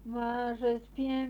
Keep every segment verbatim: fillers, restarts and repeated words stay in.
Mažas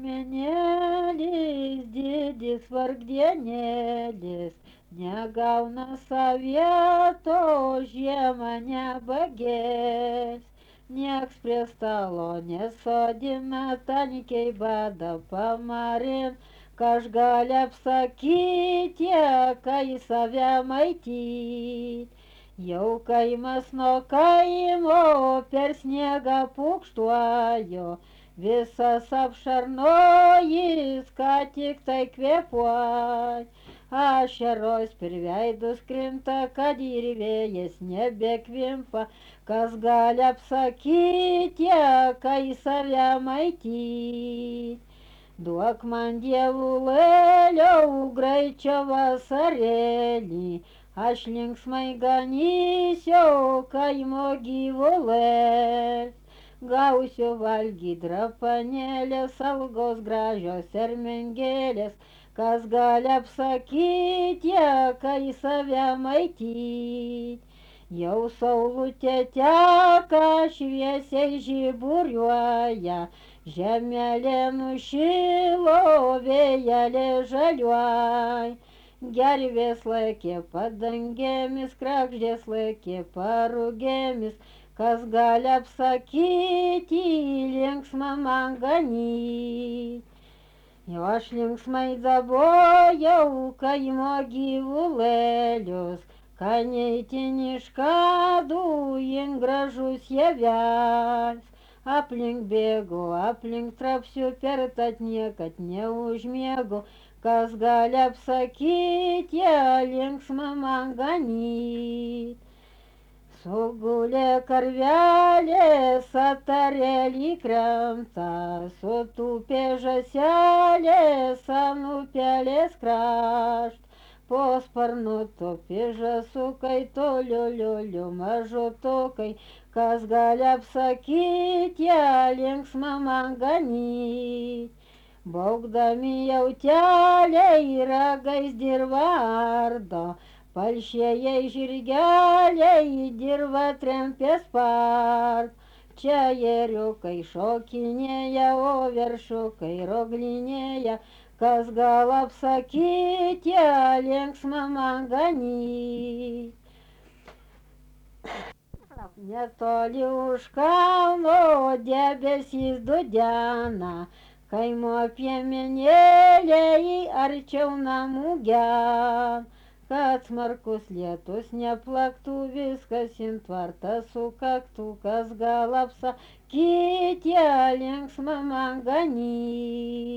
piemenėlis, didis vargdienėlis, negauna savieto, žiemą nebagės. Nieks prie stalo nesodina, tankiai bada pamarin, kaž gali apsakyti, kai save maityt. Jau kaimas nuo kaimo per sniegą pukštuojo, visas apšarnojis, ką tik tai kvėpuoj. Ašeros per veidus krinta, kad ir vėjas nebekvimpa, kas gali apsakyti, kai save maityt. Duok man dievulėlio graičio vasarėlį, aš linksmai ganysiu kaimo gyvulės. Gausiu valgyt drapanėlės, algos gražios sermengėlės, kas gali apsakyti, kai save maityt. Jau saulutė teka, šviesiai žiburiuoja, žemelė nušilo, vėjelė žaliuoj. Gervės laikė padangėmis, krakždės laikė parugėmis, kas gali apsakyti, linksma man ganyt. Jau aš linksmai dabojau kaimo gyvulėlius, kaneitin iš kadų jin gražus javels. Aplink bėgu, aplink trapsiu, per tad niekad neužmiegu, kas gali apsakyti, linksma man ganyt. Sugulė karvelė, satarėlį kremta, sutūpė žąselės ant upelės krašt. Po sparnu tupi žąsukai, toliuliuliu mažutukai, kas gali apsakyti, linksma man ganyt. Baugdami jauteliai ragais dirva ardo, palšieji žirgeliai dirva trempė spart. Čia ėriukai šokinėja, o veršukai roglinėja, kas gal apsakyti, linksma man ganyt. Netoli už kalno debesys dudena, kaimo piemenėliai arčiau namų gen. Kad smarkus lietus neplaktų, viskas ant tvartą sukaktų, kas gal apsakyti, linksma man ganyt.